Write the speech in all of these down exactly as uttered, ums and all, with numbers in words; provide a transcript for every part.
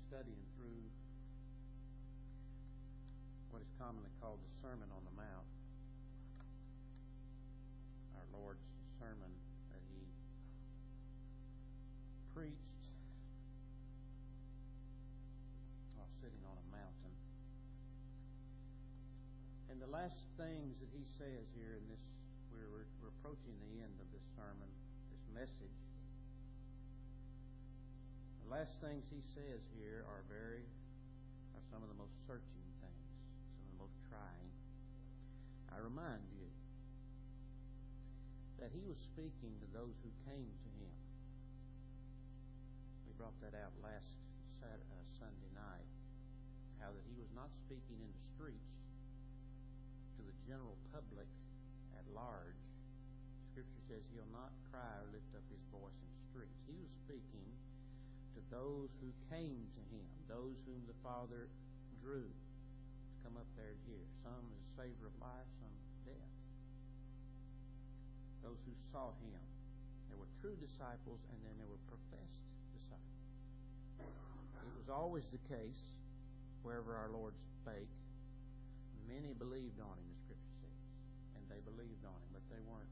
studying through what is commonly called the Sermon on the Mount, our Lord's sermon that He preached while sitting on a mountain. And the last things that He says here in this, we're, we're, we're approaching the end of this sermon, this message. The last things He says here are very, are some of the most searching things, some of the most trying. I remind you that He was speaking to those who came to Him. We brought that out last Saturday, uh, Sunday night, how that He was not speaking in the streets to the general public at large. Scripture says He'll not cry or lift up His voice in the streets. He was speaking to those who came to Him, those whom the Father drew to come up there and hear. Some as a savor of life, some death. Those who saw Him. There were true disciples, and then there were professed disciples. It was always the case, wherever our Lord spake, many believed on Him, the Scripture says. And they believed on Him, but they weren't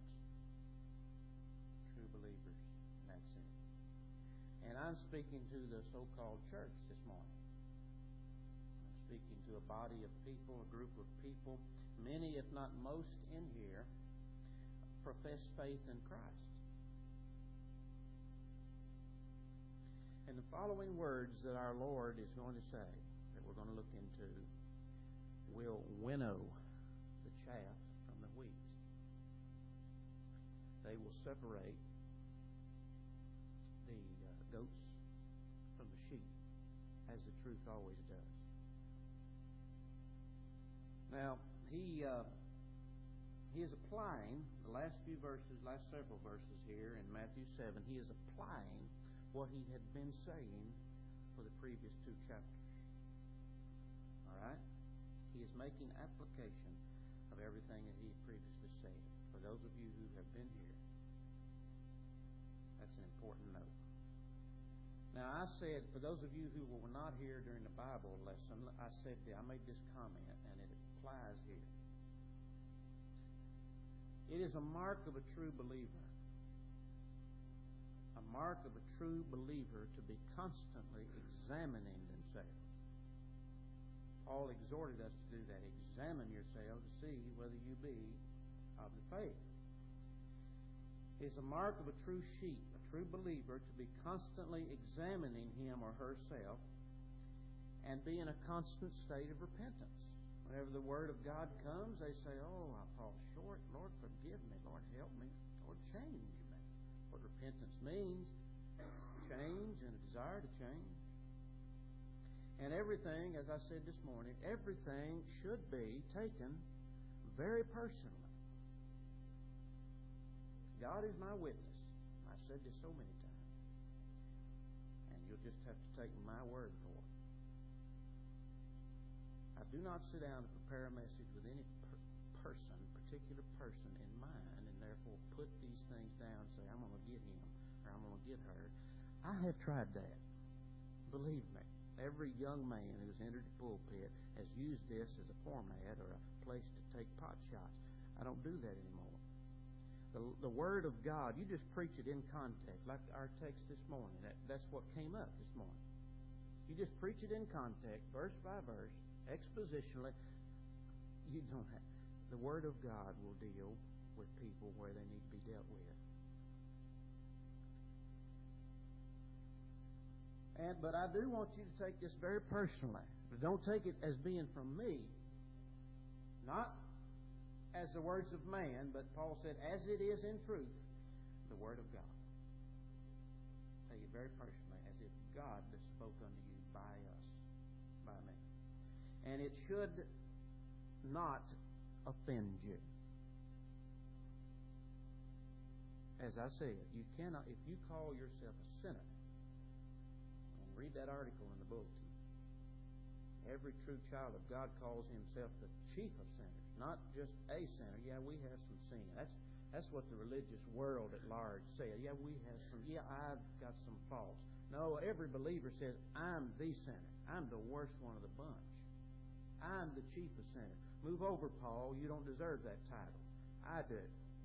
true believers in that sense. And I'm speaking to the so-called church this morning. I'm speaking to a body of people, a group of people, many, if not most, in here, profess faith in Christ. And the following words that our Lord is going to say, that we're going to look into, will winnow the chaff from the wheat. They will separate the uh, goats from the sheep, as the truth always does. Now, he uh, he is applying the last few verses, last several verses here in Matthew seven. He is applying what He had been saying for the previous two chapters. All right? He is making application of everything that He had previously said. For those of you who have been here, that's an important note. Now, I said, for those of you who were not here during the Bible lesson, I said, I made this comment, and it applies here. It is a mark of a true believer, a mark of a true believer to be constantly examining themselves. Paul exhorted us to do that. Examine yourselves to see whether you be of the faith. It is a mark of a true sheep, a true believer, to be constantly examining him or herself and be in a constant state of repentance. Whenever the Word of God comes, they say, oh, I fall short. Lord, forgive me. Lord, help me. Lord, change me. What repentance means, change and a desire to change. And everything, as I said this morning, everything should be taken very personally. God is my witness. I've said this so many times. And you'll just have to take my word for it. I do not sit down to prepare a message with any per- person, particular person in mind, and therefore put these things down and say, I'm going to get him or I'm going to get her. I have tried that. Believe me. Every young man who's entered the pulpit has used this as a format or a place to take pot shots. I don't do that anymore. The, the Word of God, you just preach it in context, like our text this morning. That, that's what came up this morning. You just preach it in context, verse by verse, expositionally. You don't have, the Word of God will deal with people where they need to be dealt with. And, but I do want you to take this very personally. But don't take it as being from me. Not as the words of man, but Paul said, as it is in truth, the Word of God. Take it very personally, as if God spoke unto you by us, by me. And it should not offend you. As I said, you cannot, if you call yourself a sinner, read that article in the bulletin. Every true child of God calls himself the chief of sinners, not just a sinner. Yeah, we have some sin. That's that's what the religious world at large says. Yeah, we have some. Yeah, I've got some faults. No, every believer says, I'm the sinner. I'm the worst one of the bunch. I'm the chief of sinners. Move over, Paul. You don't deserve that title. I do.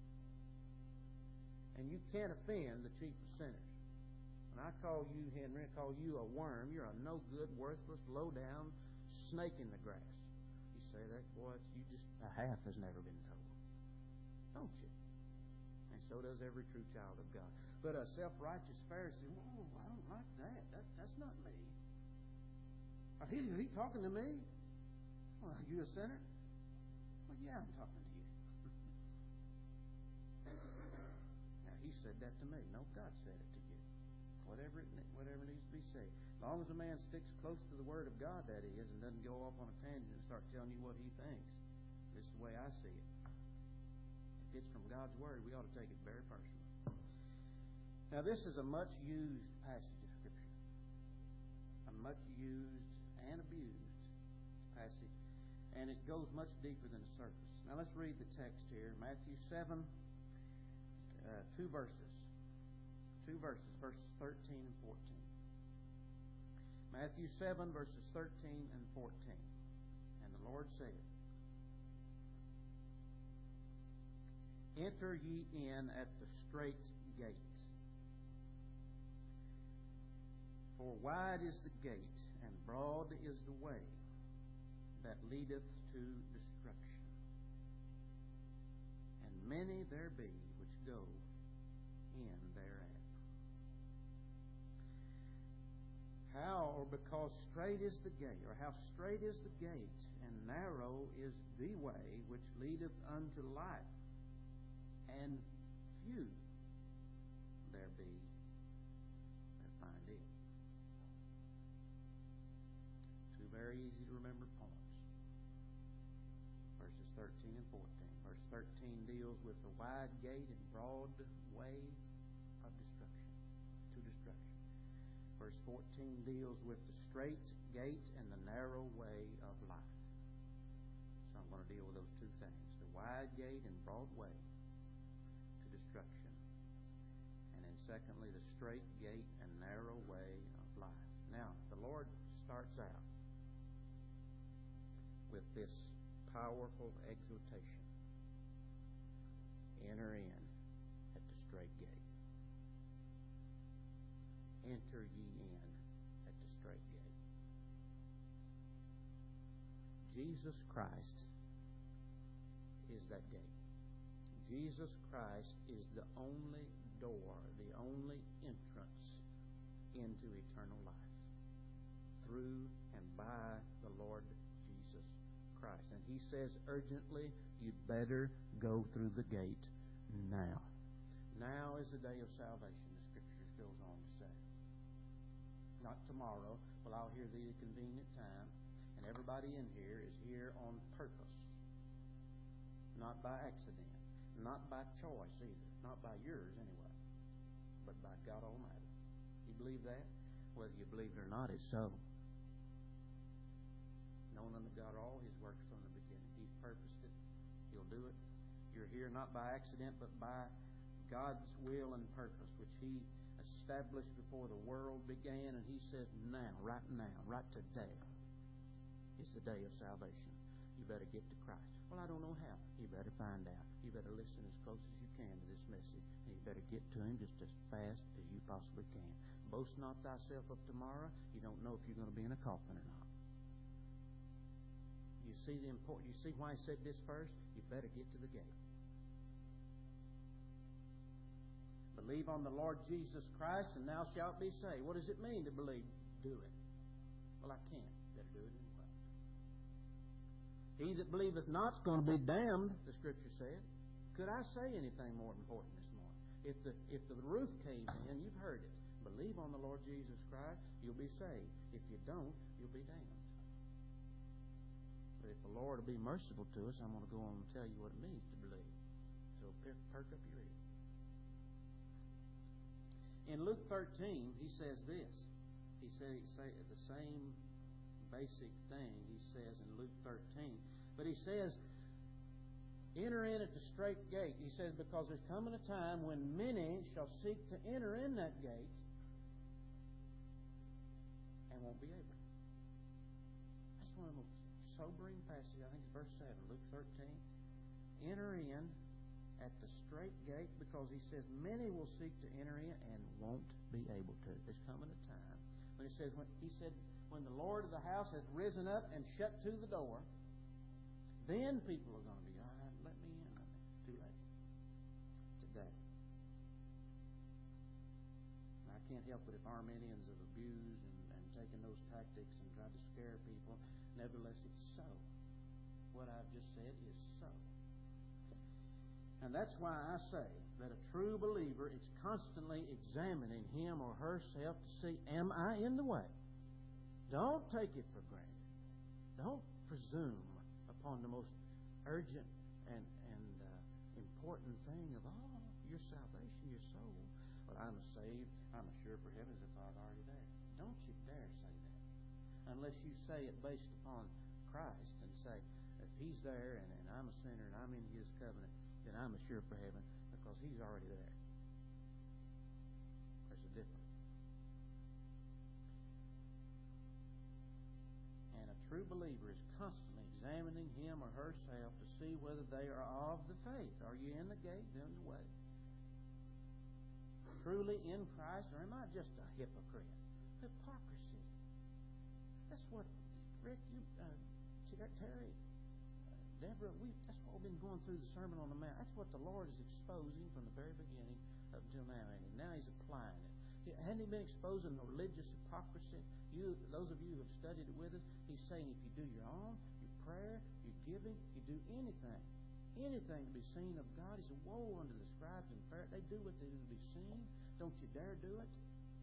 And you can't offend the chief of sinners. When I call you, Henry, I call you a worm, you're a no-good, worthless, low-down snake in the grass. You say that, boy, you just, a half has never been told. Don't you? And so does every true child of God. But a self-righteous Pharisee, whoa, I don't like that. that that's not me. Are he, are he talking to me? Well, are you a sinner? Well, yeah, I'm talking to you. Now, he said that to me. No, God said it to you. Whatever it, whatever needs to be said. As long as a man sticks close to the Word of God, that is, and doesn't go off on a tangent and start telling you what he thinks. This is the way I see it. If it's from God's Word, we ought to take it very personally. Now, this is a much-used passage of Scripture. A much-used and abused passage. And it goes much deeper than the surface. Now, let's read the text here. Matthew seven, uh, two verses. Two verses, verses thirteen and fourteen. Matthew seven, verses thirteen and fourteen. And the Lord said, Enter ye in at the strait gate. For wide is the gate, and broad is the way that leadeth to destruction. And many there be which go in thereat. How, or because strait is the gate, or how strait is the gate, and narrow is the way which leadeth unto life, and few there be that find it. Two very easy to remember points. Verses thirteen and fourteen. Verse thirteen deals with the wide gate and broad way of destruction, to destruction. Verse fourteen deals with the strait gate and the narrow way of life. So I'm going to deal with those two things. The wide gate and broad way to destruction. And then secondly, the strait gate and narrow way of life. Now, the Lord starts out with this powerful exhortation. Enter in at the strait gate. Enter ye in at the strait gate. Jesus Christ is that gate. Jesus Christ is the only door, the only entrance into eternal life. Through and by the Lord Jesus Christ. And He says urgently, you better go through the gate now. Now is the day of salvation, the Scriptures goes on to say. Not tomorrow. Well, I'll hear thee at a convenient time. And everybody in here is here on purpose. Not by accident. Not by choice either. Not by yours anyway. But by God Almighty. You believe that? Whether you believe it or not, it's so. Known unto God all His works from the beginning. He's purposed it. He'll do it. You're here not by accident, but by God's will and purpose, which He established before the world began. And He said, now, right now, right today, is the day of salvation. You better get to Christ. Well, I don't know how. You better find out. You better listen as close as you can to this message. And you better get to Him just as fast as you possibly can. Boast not thyself of tomorrow. You don't know if you're going to be in a coffin or not. You see the important. You see why He said this first? You better get to the gate. Believe on the Lord Jesus Christ, and thou shalt be saved. What does it mean to believe? Do it. Well, I can't. Better do it anyway. He that believeth not is going to be damned, the Scripture said. Could I say anything more important this morning? If the if the roof caves in, you've heard it. Believe on the Lord Jesus Christ, you'll be saved. If you don't, you'll be damned. But if the Lord will be merciful to us, I'm going to go on and tell you what it means to believe. So perk up your ears. In Luke thirteen, He says this. He said say the same basic thing He says in Luke thirteen. But He says, enter in at the strait gate. He says, because there's coming a time when many shall seek to enter in that gate, and won't be able. That's one of the most sobering passages. I think it's verse seven, Luke thirteen. Enter in at the straight gate, because he says many will seek to enter in and won't be able to. There's coming a time when he says when he said when the Lord of the house has risen up and shut to the door, then people are going to be, all right, let me in. Too late. Today. I can't help it if Arminians have abused and, and taken those tactics and tried to scare people. Nevertheless, it's so. What I've just said is so. And that's why I say that a true believer is constantly examining him or herself to see, am I in the way? Don't take it for granted. Don't presume upon the most urgent and, and uh, important thing of all, your salvation, your soul. Well, I'm saved. I'm assured for heaven as if I was already there. Don't you dare say that. Unless you say it based upon Christ and say, if He's there and, and I'm a sinner and I'm in His covenant, then I'm assured for heaven because He's already there. There's a difference. And a true believer is constantly examining him or herself to see whether they are of the faith. Are you in the gate, in the way? Truly in Christ, or am I just a hypocrite? Hypocrisy. That's what Rick, you, uh, Terry, uh, Deborah, we, that's what we've been going through the Sermon on the Mount. That's what the Lord is exposing from the very beginning up until now. And now He's applying it. Hadn't He been exposing the religious hypocrisy? You, those of you who have studied it with us, He's saying if you do your own, your prayer, your giving, you do anything, anything to be seen of God, He said, woe unto the scribes and Pharisees. They do what they do to be seen. Don't you dare do it.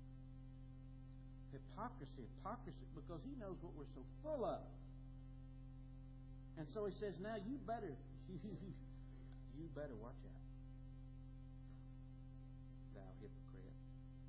Hypocrisy, hypocrisy, because He knows what we're so full of. And so He says, now you better, you, you better watch out, thou hypocrite.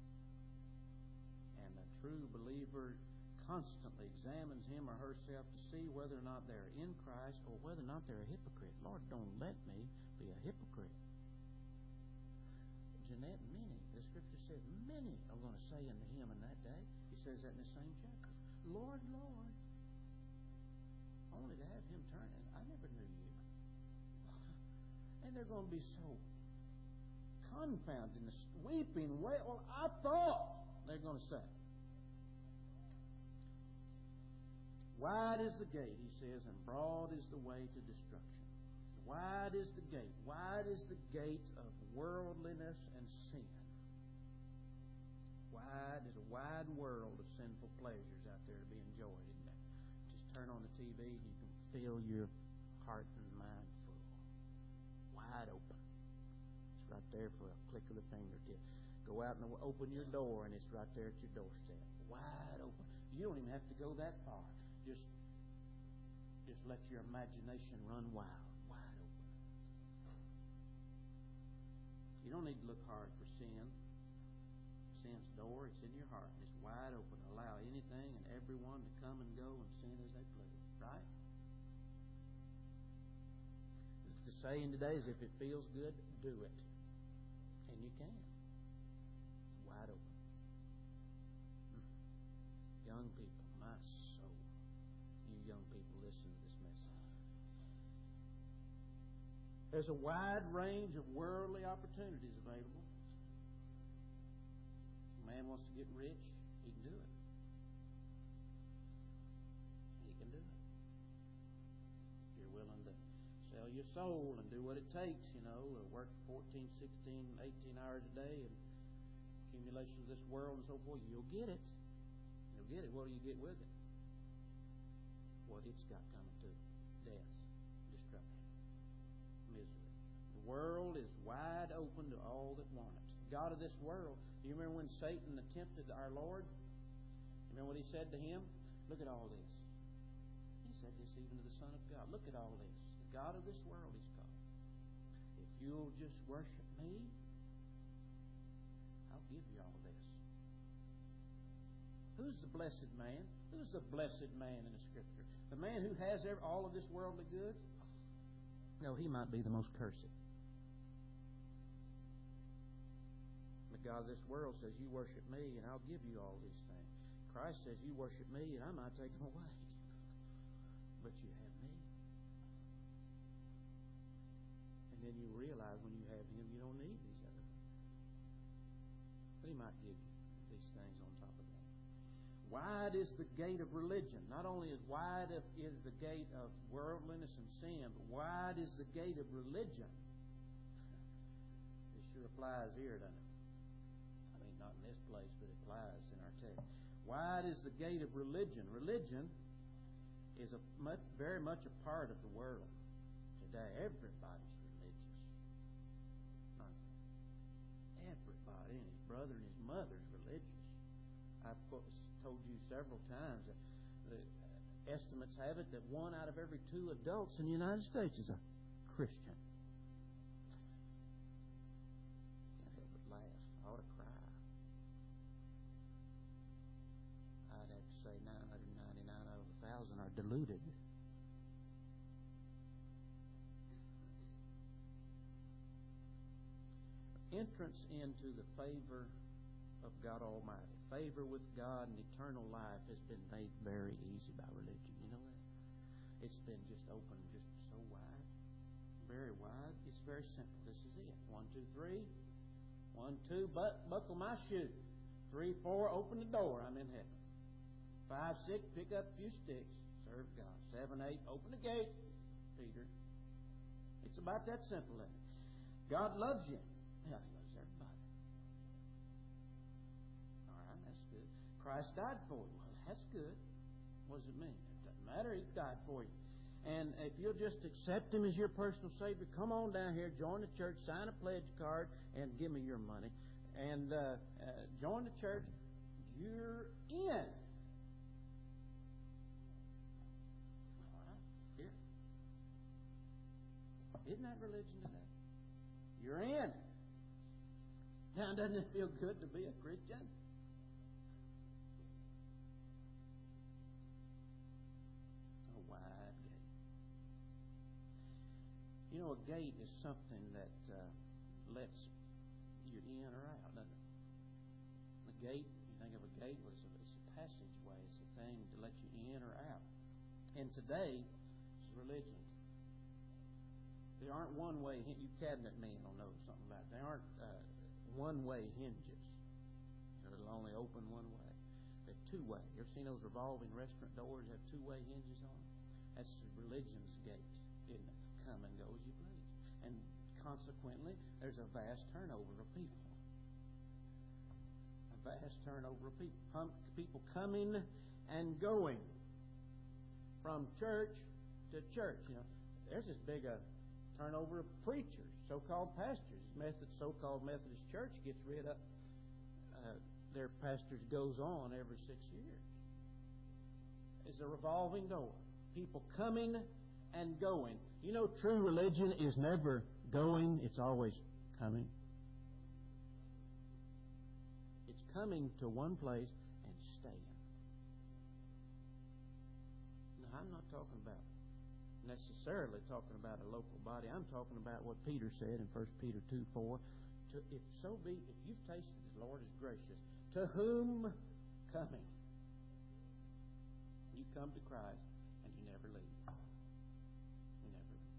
And a true believer constantly examines him or herself to see whether or not they're in Christ or whether or not they're a hypocrite. Lord, don't let me be a hypocrite. Jeanette, many, the Scripture says, many are going to say unto Him in that day. He says that in the same chapter. Lord, Lord, only to have Him turn, and I never knew you. And they're going to be so confounded in the weeping way. Well, I thought, they're going to say. Wide is the gate, He says, and broad is the way to destruction. Wide is the gate. Wide is the gate of worldliness and sin. Wide is a wide world of sinful pleasures out there to be enjoyed, isn't it? Just turn on the T V and you can feel your heart and mind full. Wide open. It's right there for a click of the fingertip. Go out and open your door and it's right there at your doorstep. Wide open. You don't even have to go that far. Just, just let your imagination run wild. You don't need to look hard for sin. Sin's door, it's in your heart. It's wide open. Allow anything and everyone to come and go and sin as they please. Right? The saying today is if it feels good, do it. And you can. It's wide open. Young people, my soul. You young people, listen to this message. There's a wide range of worldly opportunities available. If a man wants to get rich, he can do it. He can do it. If you're willing to sell your soul and do what it takes, you know, work fourteen, sixteen, eighteen hours a day and accumulation of this world and so forth, you'll get it. You'll get it. What do you get with it? What it's got coming to it. Death. Destruction. Misery. The world is wide open to all that want it. God of this world. Do you remember when Satan tempted our Lord? You remember what he said to him? Look at all this. He said this even to the Son of God. Look at all this. The God of this world he's called. If you'll just worship me, I'll give you all this. Who's the blessed man? Who's the blessed man in the Scripture? The man who has all of this worldly goods? No, he might be the most cursed. The God of this world says, you worship me and I'll give you all these things. Christ says, you worship me and I'm not taken away. But you have me. And then you realize when you have Him, you don't need these other things. But He might give you these things on top of that. Wide is the gate of religion. Not only is wide is the gate of worldliness and sin, but wide is the gate of religion. It sure applies here, doesn't it? I mean, not in this place, but it applies in our text. Wide is the gate of religion. Religion is a much, very much a part of the world today. Everybody's religious. Everybody, and his brother and his mother's religious. I've told you several times that the estimates have it that one out of every two adults in the United States is a Christian. Can't help but laugh. I ought to cry. I'd have to say nine hundred ninety-nine out of a thousand are deluded. Entrance into the favor of God Almighty, favor with God and eternal life has been made very easy by religion. You know that? It's been just open, just so wide, very wide. It's very simple. This is it. One, two, three. One, two, but buckle my shoe. Three, four, open the door. I'm in heaven. Five, six, pick up a few sticks. Serve God. Seven, eight, open the gate. Peter. It's about that simple. God loves you. Yeah, He loves everybody. All right, that's good. Christ died for you. Well, that's good. What does it mean? It doesn't matter. He died for you. And if you'll just accept Him as your personal Savior, come on down here, join the church, sign a pledge card, and give me your money. And uh, uh, join the church. You're in. All right, here. Isn't that religion today? You're in. Now, doesn't it feel good to be a Christian? A wide gate. You know, a gate is something that uh, lets you in or out, doesn't it? The gate, you think of a gate, well, it's a, it's a passageway. It's a thing to let you in or out. And today, it's religion. There aren't one-way, you cabinet men will know something about it. There aren't uh, one-way hinges. It'll only open one way. They're two-way. You ever seen those revolving restaurant doors that have two-way hinges on them? That's religion's gate, isn't it? Come and go as you please. And consequently, there's a vast turnover of people. A vast turnover of people. People coming and going from church to church. You know, there's this big a turnover of preachers, so-called pastors. Method, so-called Methodist Church gets rid of uh, their pastors goes on every six years. It's a revolving door. People coming and going. You know, true religion is never going; it's always coming. It's coming to one place and staying. Now, I'm not talking about necessarily talking about a local body. I'm talking about what Peter said in First Peter two four. To, if so be, if you've tasted the Lord is gracious, to whom coming? You come to Christ and you never leave. You never leave.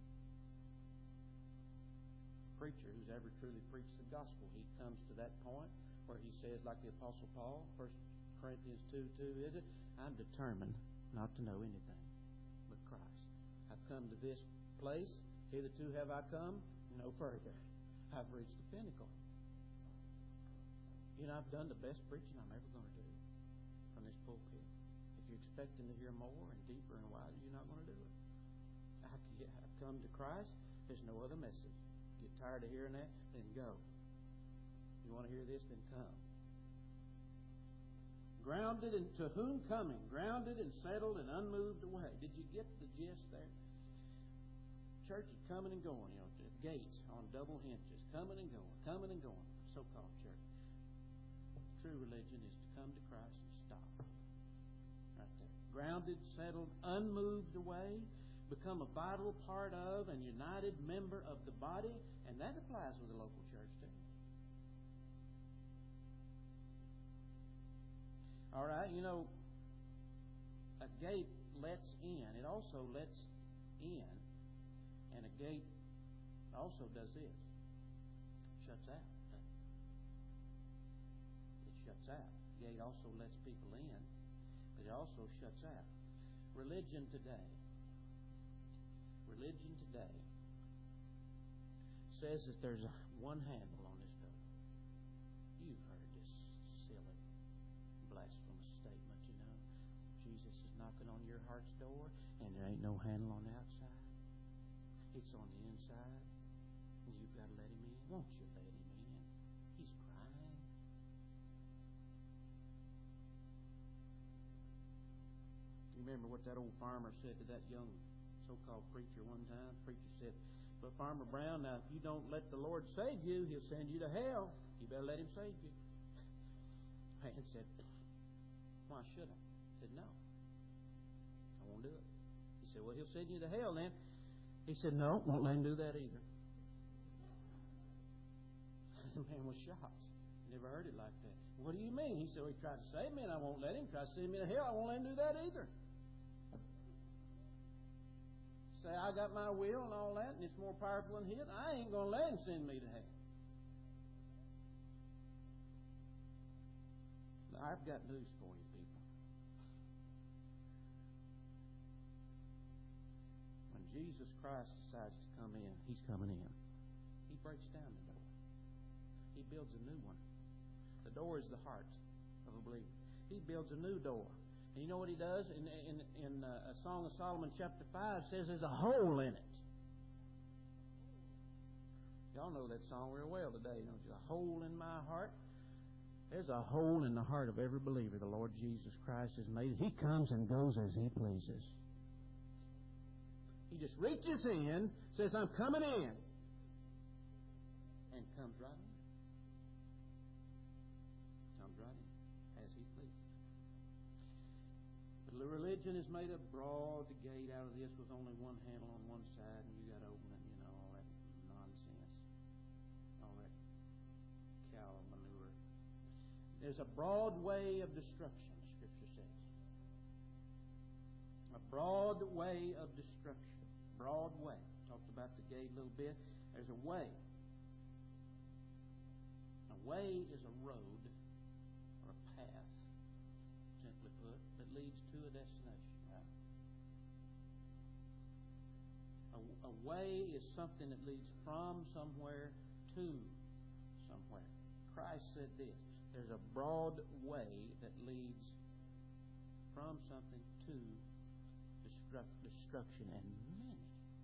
A preacher who's ever truly preached the gospel, he comes to that point where he says, like the Apostle Paul, First Corinthians two two, is it? I'm determined not to know anything but Christ. I've come to this place. Hitherto have I come no further. I've reached the pinnacle. You know, I've done the best preaching I'm ever going to do from this pulpit. If you're expecting to hear more and deeper and wider, you're not going to do it. I've come to Christ. There's no other message. Get tired of hearing that? Then go. You want to hear this? Then come. Grounded and to whom coming? Grounded and settled and unmoved away. Did you get the gist there? Church is coming and going. You know, gates on double hinges, coming and going, coming and going. So-called church. True religion is to come to Christ and stop. Right there. Grounded, settled, unmoved away. Become a vital part of and united member of the body, and that applies with the local church too. All right, you know, a gate lets in. It also lets in, and a gate also does this. Shuts out. It shuts out. A gate also lets people in, but it also shuts out. Religion today. Religion today says that there's a one handle on this door. You've heard this silly, blasphemous statement, you know. Jesus is knocking on your heart's door, and there ain't no handle on the outside. It's on the inside, and you've got to let Him in. Won't you let Him in? He's crying. You remember what that old farmer said to that young so-called preacher one time? The preacher said, "But Farmer Brown, now if you don't let the Lord save you, He'll send you to hell. You better let Him save you." Man said, "Why should I?" He said, "No, I won't do it." He said, "Well, He'll send you to hell then." He said, "No, won't let Him do that either." The man was shocked. Never heard it like that. "What do you mean?" He said, "Well, He tried to save me and I won't let Him. Try to send me to hell, I won't let Him do that either." Say, "I got my will and all that, and it's more powerful than His." I ain't going to let Him send me to hell. Now, I've got news for you, people. When Jesus Christ decides to come in, He's coming in. He breaks down the door. He builds a new one. The door is the heart of a believer. He builds a new door. And you know what He does? In in, in uh, a Song of Solomon chapter five says there's a hole in it. Y'all know that song real well today, don't you? A hole in my heart. There's a hole in the heart of every believer the Lord Jesus Christ has made. He comes and goes as He pleases. He just reaches in, says, "I'm coming in," and comes right in. Comes right in as He pleases. But religion has made a broad gate out of this with only one handle on one side, and you got to open it, you know, all that nonsense, all that cow manure. There's a broad way of destruction, Scripture says. A broad way of destruction. Broad way. Talked about the gate a little bit. There's a way. A way is a road or a path, simply put, that leads to a destination. Right? A, a way is something that leads from somewhere to somewhere. Christ said this: there's a broad way that leads from something to destruction, and many,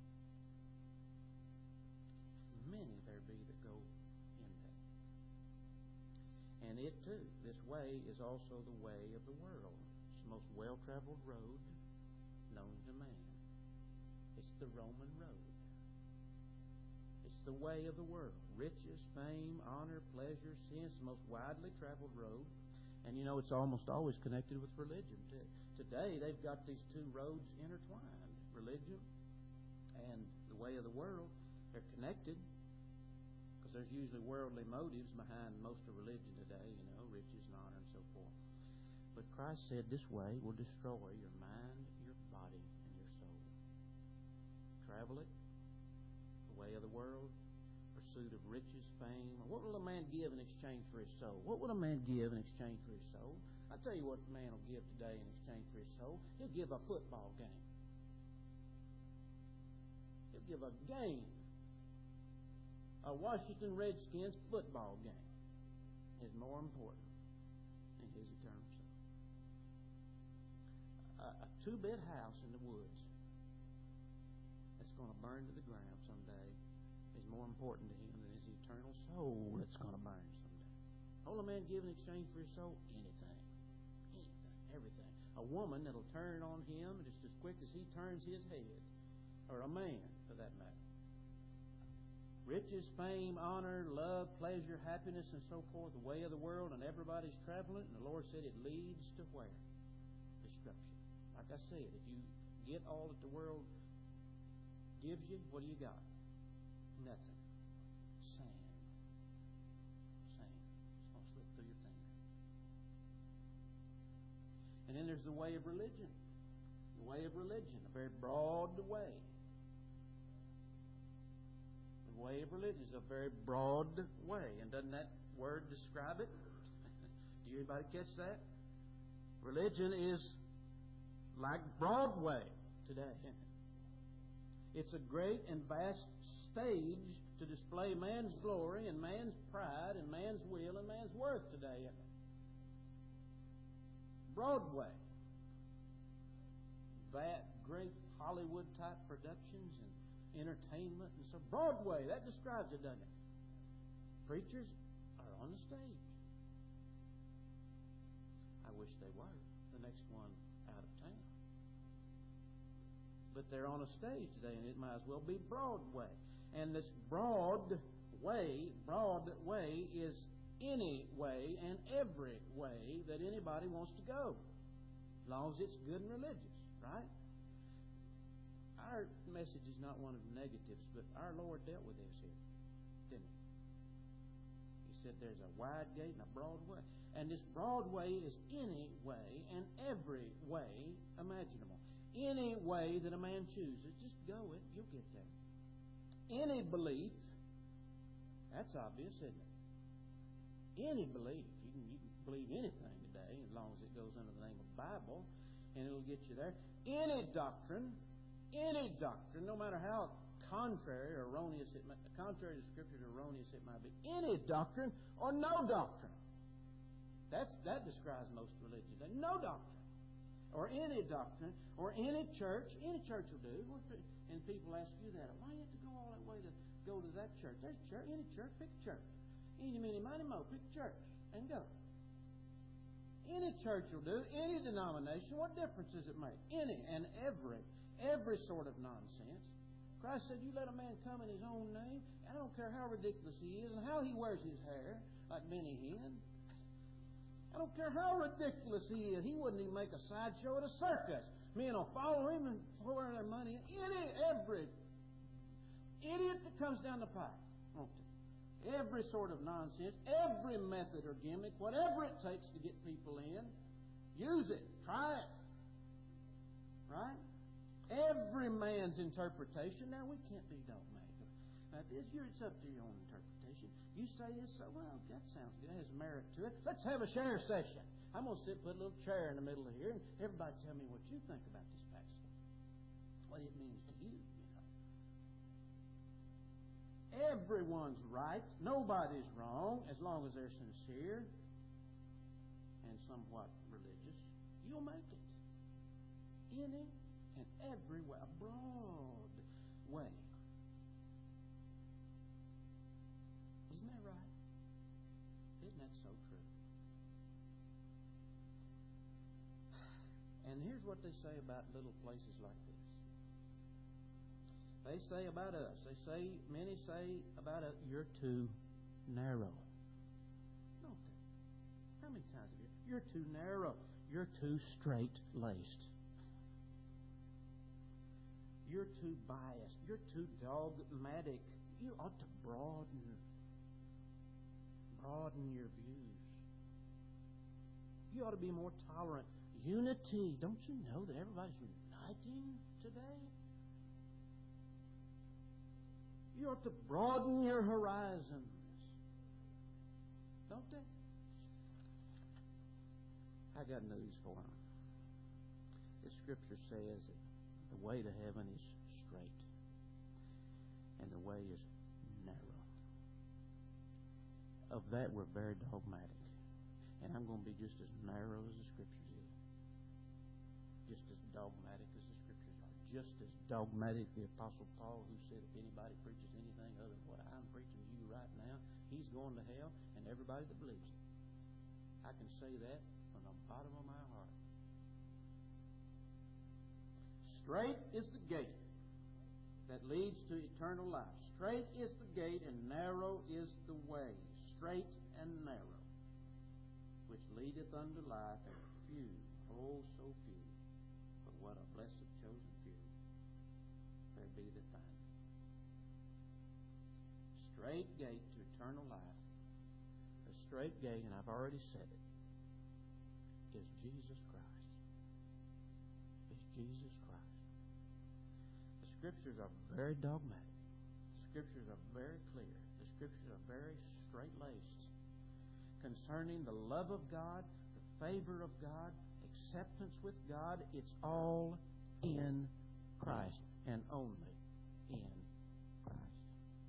many there be that go in that. And it too, this way is also the way of the world. It's the most well-traveled road known to man. It's the Roman road. It's the way of the world. Riches, fame, honor, pleasure, sin. It's the most widely traveled road. And you know, it's almost always connected with religion too. Today, they've got these two roads intertwined. Religion and the way of the world. They're connected because there's usually worldly motives behind most of religion today, you know, riches and honor and so forth. But Christ said this way will destroy your mind, your body, and your soul. Travel it, the way of the world, pursuit of riches, fame. What will a man give in exchange for his soul? What will a man give in exchange for his soul? I'll tell you what a man will give today in exchange for his soul. He'll give a football game. He'll give a game. A Washington Redskins football game is more important than his eternal soul. A, a two-bed house in the woods that's going to burn to the ground someday is more important to him than his eternal soul that's going to burn someday. All a man give in exchange for his soul? Anything. Anything. Everything. A woman that'll turn on him just as quick as he turns his head. Or a man, for that matter. Riches, fame, honor, love, pleasure, happiness, and so forth, the way of the world, and everybody's traveling, and the Lord said it leads to where? Destruction. Like I said, if you get all that the world gives you, what do you got? Nothing. Sand. Sand. It's going to slip through your finger. And then there's the way of religion. The way of religion, a very broad way. The way of religion is a very broad way. And doesn't that word describe it? Do anybody catch that? Religion is like Broadway today. It's a great and vast stage to display man's glory and man's pride and man's will and man's worth today. Broadway. That great Hollywood type productions and entertainment and so Broadway, that describes it, doesn't it? Preachers are on the stage. I wish they were. The next one out of town. But they're on a stage today, and it might as well be Broadway. And this broad way, broad way is any way and every way that anybody wants to go, as long as it's good and religious, right? Our message is not one of negatives, but our Lord dealt with this here, didn't He? He said there's a wide gate and a broad way. And this broad way is any way and every way imaginable. Any way that a man chooses, just go it, you'll get there. Any belief, that's obvious, isn't it? Any belief, you can, you can believe anything today as long as it goes under the name of Bible, and it'll get you there. Any doctrine, any doctrine, no matter how contrary or erroneous it may, contrary to Scripture or erroneous it might be, any doctrine or no doctrine. That's that describes most religions. No doctrine. Or any doctrine, or any church, any church will do. And people ask you that. Why do you have to go all that way to go to that church? There's church, any church, pick a church. Any, many, mighty, mo, pick a church and go. Any church will do, any denomination. What difference does it make? Any and every, every sort of nonsense. Christ said, you let a man come in his own name. I don't care how ridiculous he is and how he wears his hair, like Benny Hinn. I don't care how ridiculous he is. He wouldn't even make a sideshow at a circus. Men will follow him and pour their money. Any, every idiot that comes down the pipe, won't they? Every sort of nonsense, every method or gimmick, whatever it takes to get people in, use it. Try it. Right? Every man's interpretation. Now, we can't be dogmatic. Now, it's, it's up to your own interpretation. You say this, so, well, that sounds good. It has merit to it. Let's have a share session. I'm going to sit, put a little chair in the middle of here, and everybody tell me what you think about this passage. What it means to you, you know. Everyone's right. Nobody's wrong, as long as they're sincere and somewhat religious. You'll make it. Any and every way. A broad way. Isn't that right? Isn't that so true? And here's what they say about little places like this. They say about us, they say, many say about us, you're too narrow. Don't they? How many times have you? You're too narrow. You're too straight-laced. You're too biased. You're too dogmatic. You ought to broaden Broaden your views. You ought to be more tolerant. Unity. Don't you know that everybody's uniting today? You ought to broaden your horizons. Don't they? I got news for them. The Scripture says that the way to heaven is straight, and the way is narrow. Of that, we're very dogmatic. And I'm going to be just as narrow as the Scriptures is. Just as dogmatic as the Scriptures are. Just as dogmatic the Apostle Paul, who said, if anybody preaches anything other than what I'm preaching to you right now, he's going to hell, and everybody that believes it. I can say that from the bottom of my heart. Straight is the gate that leads to eternal life. Straight is the gate, and narrow is the way. Straight and narrow, which leadeth unto life, and few, oh, so few, but what a blessed chosen few there be that find. Straight gate to eternal life. The straight gate, and I've already said it, is Jesus Christ. Jesus Christ. The Scriptures are very dogmatic. The Scriptures are very clear. The Scriptures are very straight-laced concerning the love of God, the favor of God, acceptance with God. It's all in Christ and only in Christ.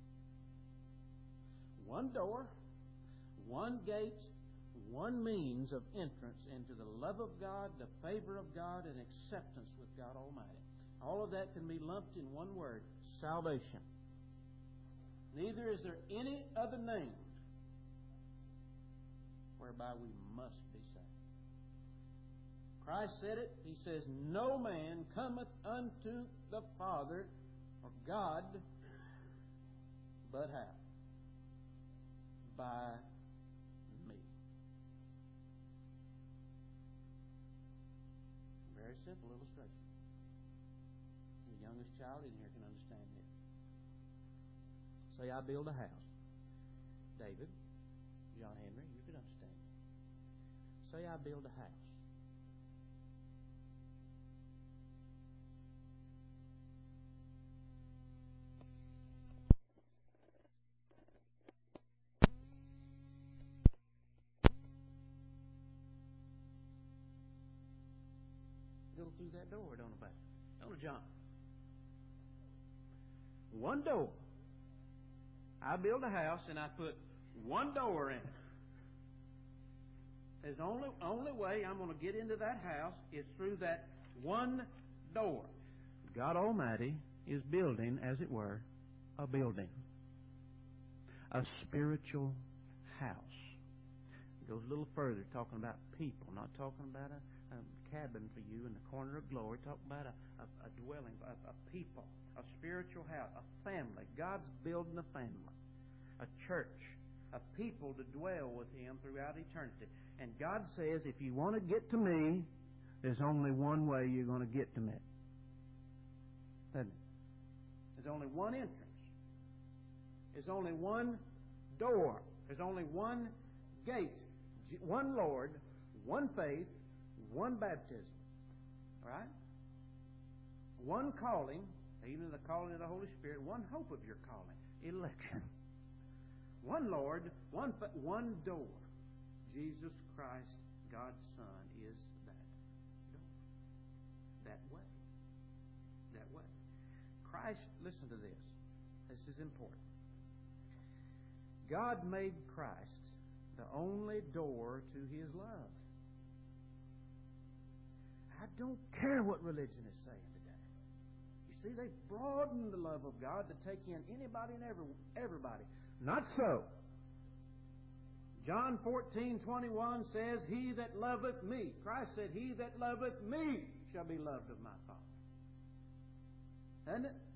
One door, one gate, one means of entrance into the love of God, the favor of God, and acceptance with God Almighty. All of that can be lumped in one word: salvation. Neither is there any other name whereby we must be saved. Christ said it. He says, "No man cometh unto the Father," or God, "but how? By me." Very simple illustration. The youngest child in here can understand it. Say I build a house. David, John Henry, you can understand it. Say I build a house. Go through that door, don't it, baby? Don't it, John? One door. I build a house and I put one door in it. There's only only way I'm going to get into that house is through that one door. God Almighty is building, as it were, a building, a spiritual house. It goes a little further, talking about people, not talking about a, a cabin for you in the corner of glory. Talking about a, a, a dwelling, a, a people, a spiritual house, a family. God's building a family, a church, a people to dwell with Him throughout eternity. And God says, if you want to get to me, there's only one way you're going to get to me. Isn't it? There's only one entrance. There's only one door. There's only one gate. One Lord, one faith, one baptism. Right? One calling, even the calling of the Holy Spirit, one hope of your calling, election. One Lord, one one door. Jesus Christ, God's Son, is that door. That way. That way. Christ, listen to this. This is important. God made Christ the only door to His love. I don't care what religion is saying today. You see, they've broadened the love of God to take in anybody and every, everybody. Not so. John fourteen twenty-one says, "He that loveth me," Christ said, "He that loveth me shall be loved of my Father." Isn't it?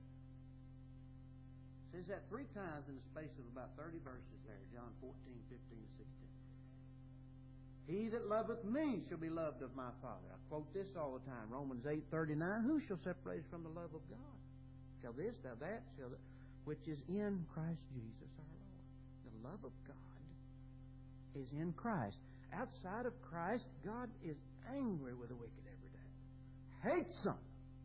It says that three times in the space of about thirty verses there. John fourteen, fifteen, sixteen. "He that loveth me shall be loved of my Father." I quote this all the time. Romans eight thirty-nine. "Who shall separate us from the love of God? Shall this, shall that, shall that, which is in Christ Jesus our Lord." The love of God is in Christ. Outside of Christ, God is angry with the wicked every day. Hates them.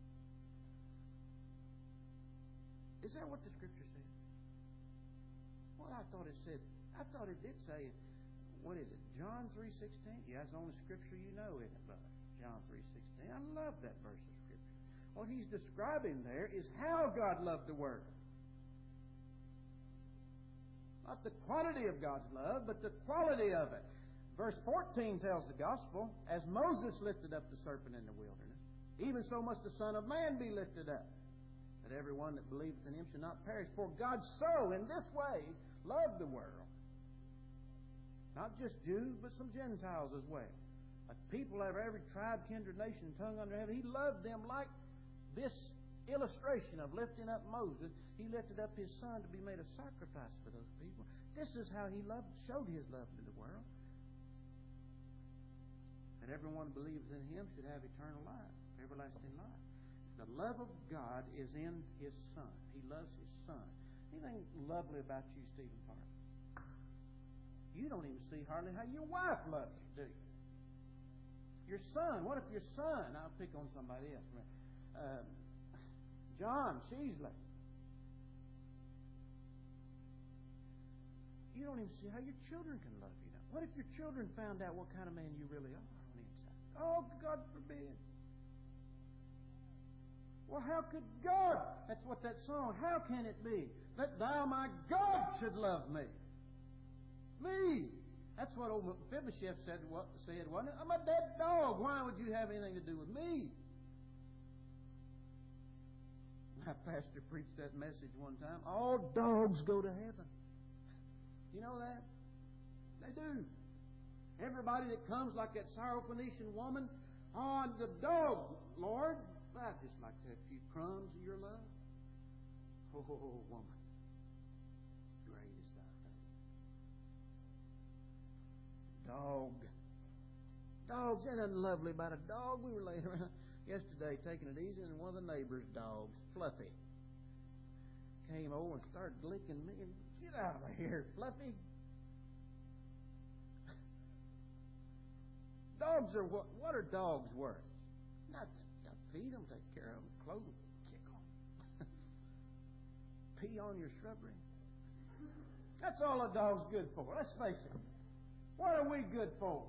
Is that what the Scripture says? Well, I thought it said, I thought it did say, what is it, John three sixteen? Yeah, that's the only Scripture you know, isn't it, brother? John three sixteen. I love that verse of Scripture. What he's describing there is how God loved the world. Not the quantity of God's love, but the quality of it. Verse fourteen tells the gospel, "As Moses lifted up the serpent in the wilderness, even so must the Son of Man be lifted up, that every one that believeth in Him should not perish. For God so, in this way, loved the world." Not just Jews, but some Gentiles as well. A people of every tribe, kindred, nation, tongue under heaven. He loved them like this illustration of lifting up Moses. He lifted up His Son to be made a sacrifice for those people. This is how He loved, showed His love to the world. That everyone who believes in Him should have eternal life, everlasting life. The love of God is in His Son. He loves His Son. Anything lovely about you, Stephen Park? You don't even see hardly how your wife loves you, do you? Your son. What if your son? I'll pick on somebody else. Uh, John Sheasley. You don't even see how your children can love you now. What if your children found out what kind of man you really are on the inside? Oh, God forbid. Well, how could God? That's what that song, how can it be that thou, my God, should love me? Me. That's what old Mephibosheth said, what, said, wasn't it? I'm a dead dog. Why would you have anything to do with me? My pastor preached that message one time. All dogs go to heaven. You know that? They do. Everybody that comes like that Syrophoenician woman, oh, the dog, Lord, I'd just like to have a few crumbs of your love. Oh, woman, great is thy faith. Dog. Dogs, ain't nothing lovely about a dog. We were laying around yesterday taking it easy, and one of the neighbor's dogs, Fluffy, came over and started licking me. And get out of here, Fluffy. Dogs are what? What are dogs worth? Nothing. You got to feed them, take care of them, clothe them, kick them, pee on your shrubbery. That's all a dog's good for. Let's face it. What are we good for?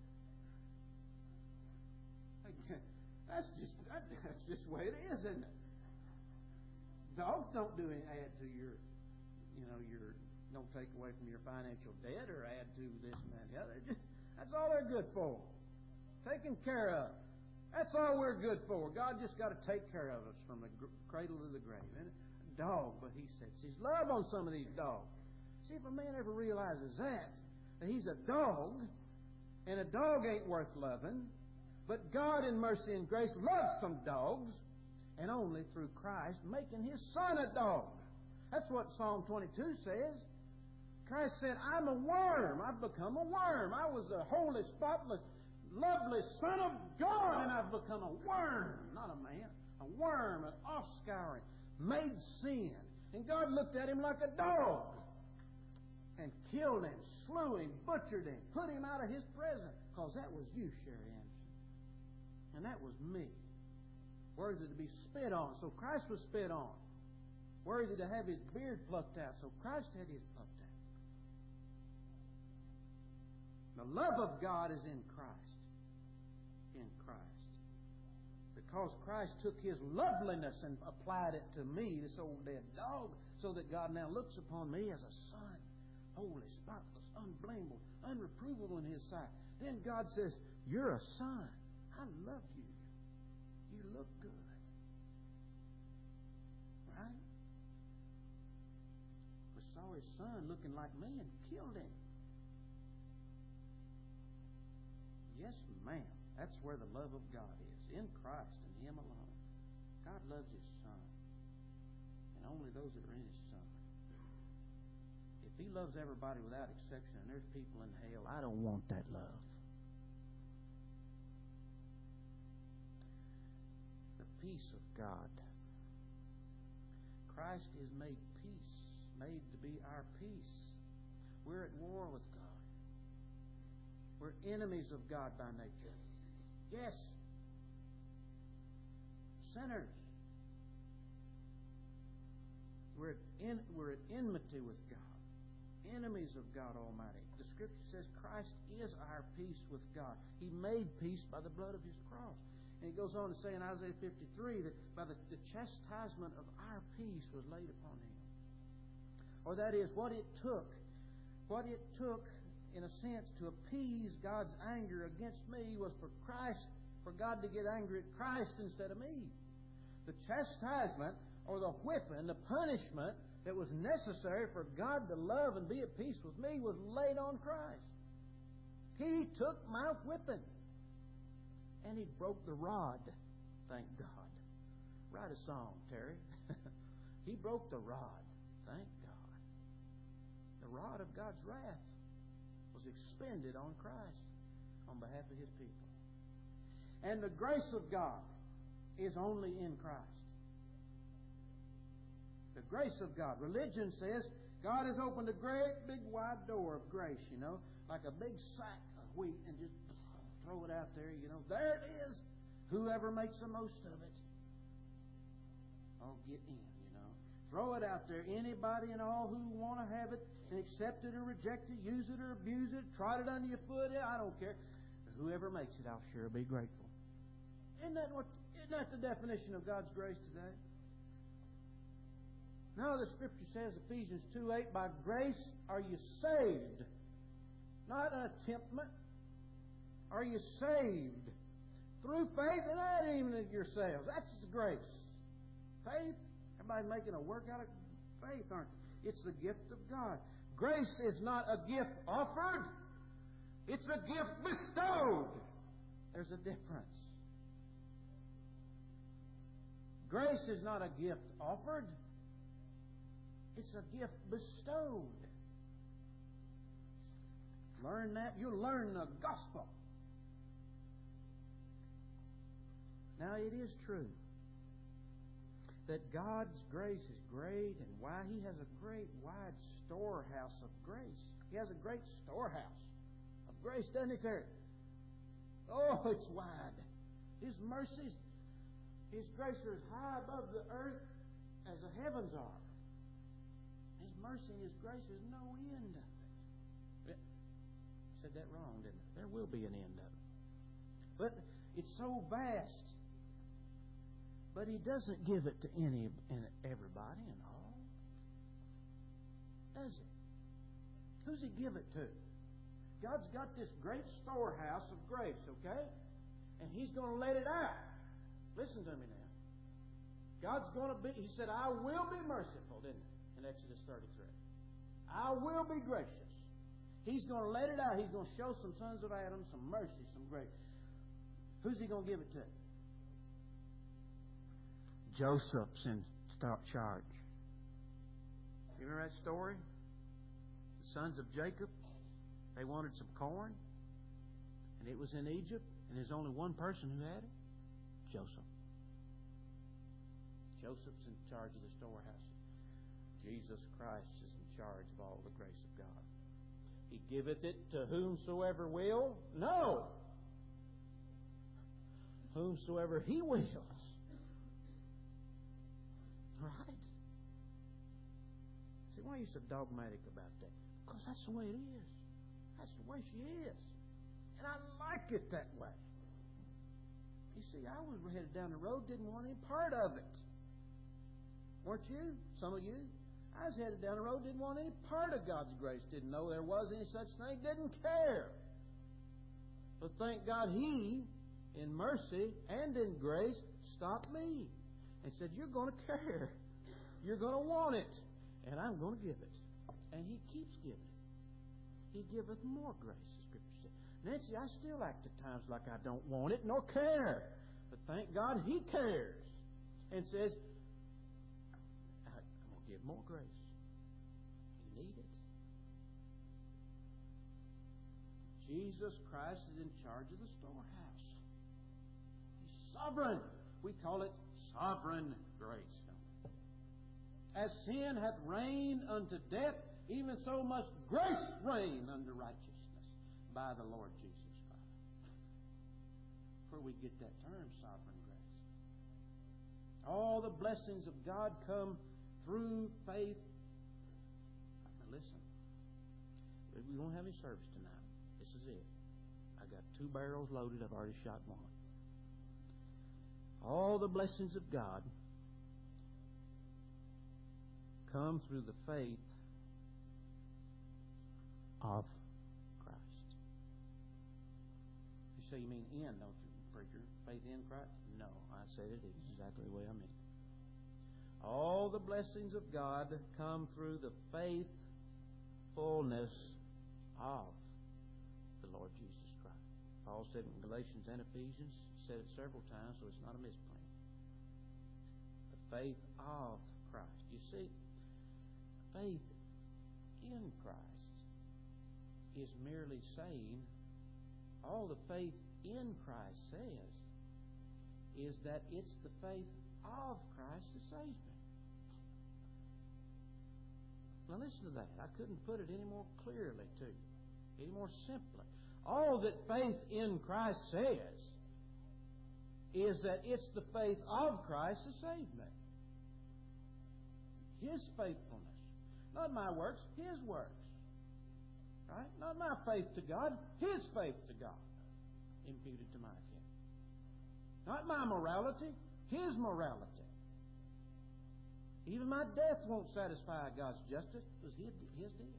That's just that's just the way it is, isn't it? Dogs don't do any add to your, you know, your don't take away from your financial debt or add to this and that and the other. Just, that's all they're good for. Taken care of. That's all we're good for. God just got to take care of us from the cradle to the grave. And a dog, but He sets His love on some of these dogs. See, if a man ever realizes that, that he's a dog, and a dog ain't worth loving, but God in mercy and grace loves some dogs, and only through Christ making His Son a dog. That's what Psalm twenty-two says. Christ said, I'm a worm. I've become a worm. I was a holy, spotless, lovely Son of God, and I've become a worm. Not a man. A worm, an offscouring, made sin. And God looked at him like a dog and killed him, slew him, butchered him, put him out of His presence. Because that was you, Sherry Anderson. And that was me. Worthy to be spit on. So Christ was spit on. Worthy to have His beard plucked out. So Christ had His plucked out. The love of God is in Christ. In Christ. Because Christ took His loveliness and applied it to me, this old dead dog, so that God now looks upon me as a son. Holy, spotless, unblameable, unreprovable in His sight. Then God says, you're a son. I love you. You look good. Right? We saw His Son looking like me and killed him. Yes, ma'am. That's where the love of God is. In Christ and Him alone. God loves His Son. And only those that are in His Son. If He loves everybody without exception and there's people in hell, I don't want that love. Peace of God. Christ is made peace, made to be our peace. We're at war with God. We're enemies of God by nature. Yes. Sinners. We're at, in, we're at enmity with God. Enemies of God Almighty. The Scripture says Christ is our peace with God. He made peace by the blood of His cross. And it goes on to say in Isaiah fifty-three that by the, the chastisement of our peace was laid upon Him. Or that is, what it took, what it took, in a sense, to appease God's anger against me was for Christ, for God to get angry at Christ instead of me. The chastisement, or the whipping, the punishment that was necessary for God to love and be at peace with me was laid on Christ. He took my whipping. And He broke the rod. Thank God. Write a song, Terry. He broke the rod. Thank God. The rod of God's wrath was expended on Christ on behalf of His people. And the grace of God is only in Christ. The grace of God. Religion says God has opened a great big wide door of grace, you know, like a big sack of wheat and just throw it out there, you know. There it is. Whoever makes the most of it, I'll get in, you know. Throw it out there. Anybody and all who want to have it, accept it or reject it, use it or abuse it, trot it under your foot, I don't care. Whoever makes it, I'll sure be grateful. Isn't that what? Isn't that the definition of God's grace today? No, the Scripture says, Ephesians two eight, by grace are you saved. Not an attemptment. Are you saved? Through faith, and that ain't even yourselves. That's grace. Faith, everybody's making a work out of faith, aren't they? It's the gift of God. Grace is not a gift offered. It's a gift bestowed. There's a difference. Grace is not a gift offered. It's a gift bestowed. Learn that. You'll learn the gospel. Now, it is true that God's grace is great and why He has a great wide storehouse of grace. He has a great storehouse of grace, doesn't He, Terry? Oh, it's wide. His mercies, His grace are as high above the earth as the heavens are. His mercy and His grace is no end of it. I said that wrong, didn't I? There will be an end of it. But it's so vast. But He doesn't give it to any and everybody and all. Does He? Who's He give it to? God's got this great storehouse of grace, okay? And He's going to let it out. Listen to me now. God's going to be, He said, I will be merciful, didn't He? In Exodus thirty-three. I will be gracious. He's going to let it out. He's going to show some sons of Adam some mercy, some grace. Who's He going to give it to? Joseph's in charge. You remember that story? The sons of Jacob, they wanted some corn, and it was in Egypt, and there's only one person who had it. Joseph. Joseph's in charge of the storehouse. Jesus Christ is in charge of all the grace of God. He giveth it to whomsoever will? No! Whomsoever He wills. Right? See, why are you so dogmatic about that? Because that's the way it is. That's the way she is. And I like it that way. You see, I was headed down the road, didn't want any part of it. Weren't you? Some of you? I was headed down the road, didn't want any part of God's grace. Didn't know there was any such thing. Didn't care. But thank God He, in mercy and in grace, stopped me. And said, you're going to care. You're going to want it. And I'm going to give it. And He keeps giving it. He giveth more grace, the Scripture says. Nancy, I still act at times like I don't want it nor care. But thank God He cares. And says, I'm going to give more grace. You need it. Jesus Christ is in charge of the storehouse. He's sovereign. We call it sovereign grace. As sin hath reigned unto death, even so must grace reign unto righteousness by the Lord Jesus Christ. Where we get that term, sovereign grace. All the blessings of God come through faith. Now listen, we won't have any service tonight. This is it. I got two barrels loaded. I've already shot one. All the blessings of God come through the faith of Christ. You say you mean in, don't you, preacher? Faith in Christ? No, I said it is exactly the way I mean. All the blessings of God come through the faithfulness of the Lord Jesus Christ. Paul said in Galatians and Ephesians, said it several times, so it's not a misprint. The faith of Christ. You see, faith in Christ is merely saying, all the faith in Christ says is that it's the faith of Christ that saves me. Now listen to that. I couldn't put it any more clearly to you, any more simply. All that faith in Christ says is that it's the faith of Christ that saved me. His faithfulness. Not my works, His works. Right? Not my faith to God, His faith to God imputed to my account. Not my morality, His morality. Even my death won't satisfy God's justice because His did.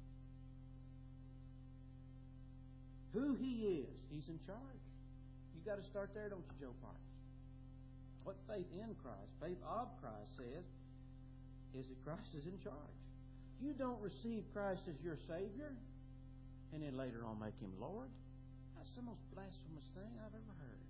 Who He is, He's in charge. You got to start there, don't you, Joe Parks? What faith in Christ, faith of Christ says is that Christ is in charge. You don't receive Christ as your Savior and then later on make Him Lord. That's the most blasphemous thing I've ever heard.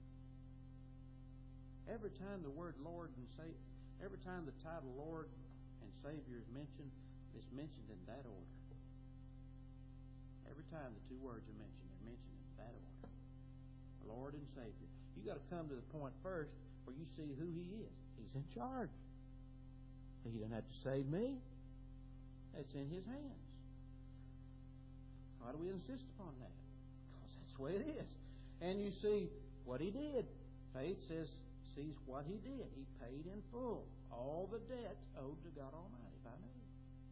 Every time the word Lord and Savior, every time the title Lord and Savior is mentioned, it's mentioned in that order. Every time the two words are mentioned, they're mentioned in that order. Lord and Savior. You've got to come to the point first where you see who He is. He's in charge. He doesn't have to save me. That's in His hands. Why do we insist upon that? Because that's the way it is. And you see what He did. Faith says, sees what He did. He paid in full all the debts owed to God Almighty by me.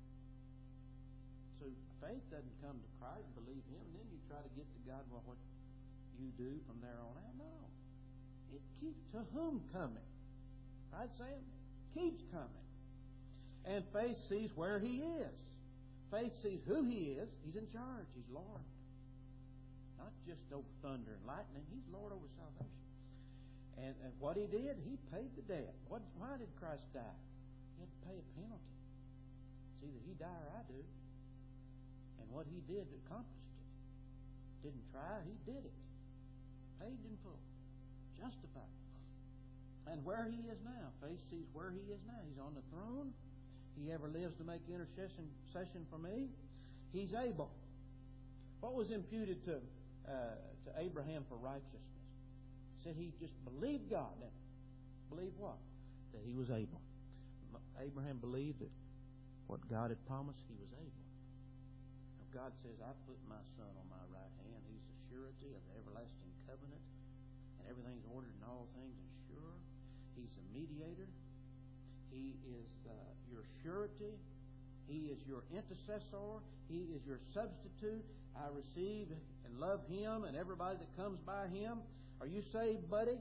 So faith doesn't come to Christ and believe Him, and then you try to get to God well, what you do from there on out. No. It keeps to whom coming. Right, Sam? Keeps coming. And faith sees where He is. Faith sees who He is. He's in charge. He's Lord. Not just over thunder and lightning. He's Lord over salvation. And, and what He did, He paid the debt. What, why did Christ die? He had to pay a penalty. It's either He die or I do. And what He did accomplished it. Didn't try, He did it. Paid in full. Justified. And where He is now. Faith sees where He is now. He's on the throne. He ever lives to make intercession session for me. He's able. What was imputed to uh, to Abraham for righteousness? It said he just believed God. Didn't he? Believed what? That he was able. Abraham believed that what God had promised, he was able. Now God says, I put my son on my right hand. He's the surety of the everlasting covenant. And everything's ordered in all things and sure. He's a mediator. He is uh, your surety. He is your intercessor. He is your substitute. I receive and love Him and everybody that comes by Him. Are you saved, buddy?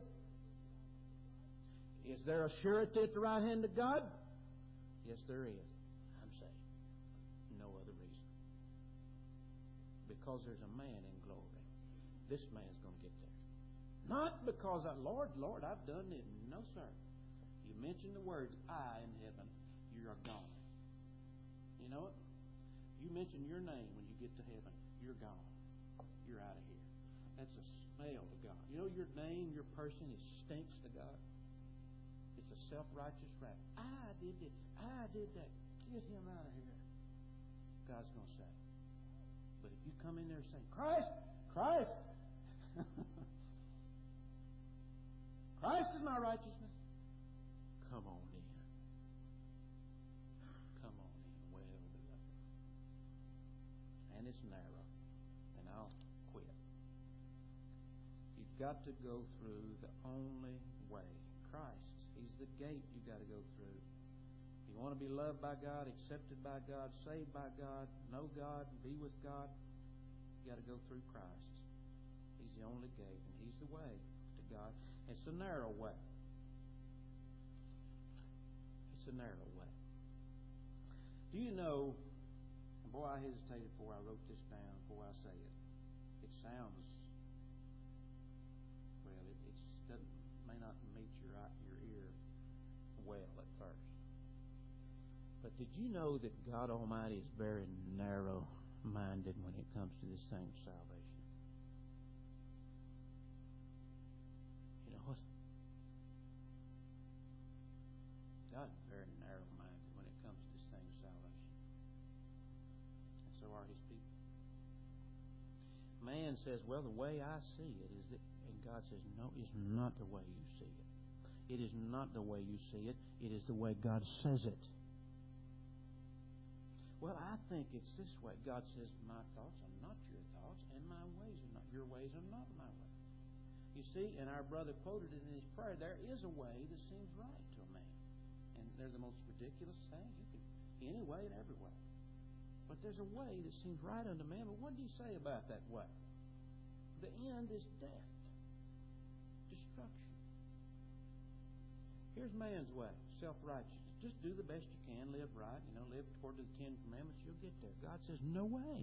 Is there a surety at the right hand of God? Yes, there is. I'm saved. No other reason. Because there's a man in glory. This man's going to get there. Not because I, Lord, Lord, I've done it. No, sir. You mention the words, I in heaven, you are gone. You know it? You mention your name when you get to heaven, you're gone. You're out of here. That's a smell to God. You know your name, your person, it stinks to God. It's a self-righteous rap. I did it. I did that. Get him out of here. God's going to say. But if you come in there saying, Christ, Christ, Christ is my righteousness. Come on in. Come on in, well beloved. And it's narrow. And I'll quit. You've got to go through the only way. Christ. He's the gate you've got to go through. You want to be loved by God, accepted by God, saved by God, know God, be with God, you've got to go through Christ. He's the only gate, and He's the way to God. It's a narrow way. It's a narrow way. Do you know, and boy, I hesitated before I wrote this down, before I say it. It sounds, well, it it's, doesn't, may not meet your, your ear well at first. But did you know that God Almighty is very narrow-minded when it comes to this thing of salvation? You know what? God is very narrow-minded when it comes to this thing of salvation. And so are His people. Man says, well, the way I see it is that, and God says, no, it's not the way you see it. It is not the way you see it. It is the way God says it. Well, I think it's this way. God says, my thoughts are not your thoughts, and my ways are not. Your ways are not my ways. You see, and our brother quoted it in his prayer, there is a way that seems right to a man. And they're the most ridiculous thing. You can, any way and every way. But there's a way that seems right unto man. But what do you say about that way? The end is death. Destruction. Here's man's way, self-righteousness. Just do the best you can, live right, you know, live toward the Ten Commandments, you'll get there. God says, no way.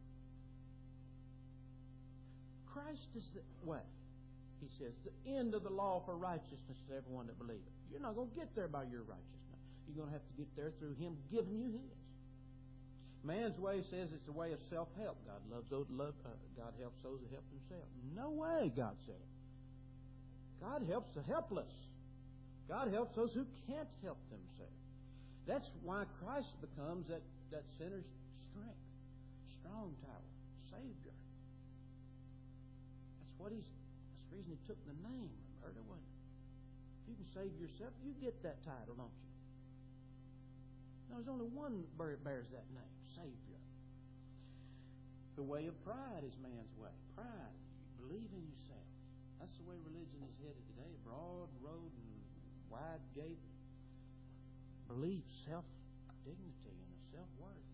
Christ is the way. He says, the end of the law for righteousness to everyone that believeth. You're not going to get there by your righteousness. You're going to have to get there through Him giving you His. Man's way says it's a way of self-help. God loves those, love, uh, God helps those that help themselves. No way, God said. God helps the helpless. God helps those who can't help themselves. That's why Christ becomes that, that sinner's strength, strong tower, Savior. That's what He's. That's the reason He took the name. Remember, wasn't it? If you can save yourself, you get that title, don't you? Now, there's only one that bears that name, Savior. The way of pride is man's way. Pride. You believe in yourself. That's the way religion is headed today. Broad road and wide gate. Belief, self-dignity, and a self-worth.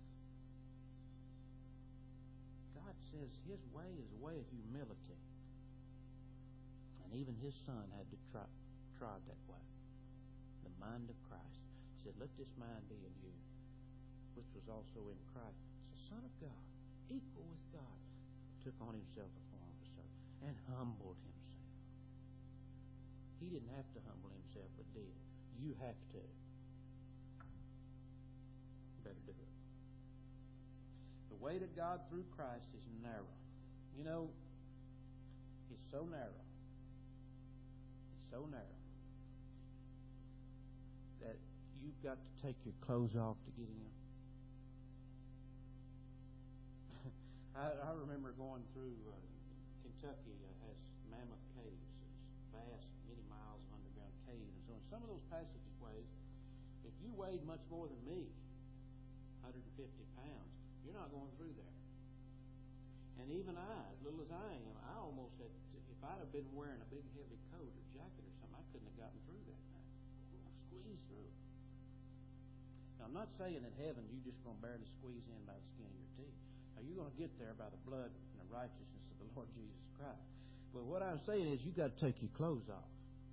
God says His way is a way of humility. And even His Son had to try, trod that way. The mind of Christ. He said, let this mind be in you, which was also in Christ. It's the Son of God, equal with God, took on Himself a form of a servant and humbled Himself. He didn't have to humble Himself, but did. You have to. Better do it. The way to God through Christ is narrow. You know, it's so narrow. It's so narrow that you've got to take your clothes off to get in. I, I remember going through uh, Kentucky uh, has mammoth caves. Vast, many miles of underground caves. And so in some of those passageways, if you weighed much more than me, one hundred fifty pounds, you're not going through there. And even I, as little as I am, I almost had, to, if I'd have been wearing a big heavy coat or jacket or something, I couldn't have gotten through that thing. Squeeze through. Now, I'm not saying in heaven you're just going to barely squeeze in by the skin of your teeth. Now, you're going to get there by the blood and the righteousness of the Lord Jesus Christ. But what I'm saying is, you got to take your clothes off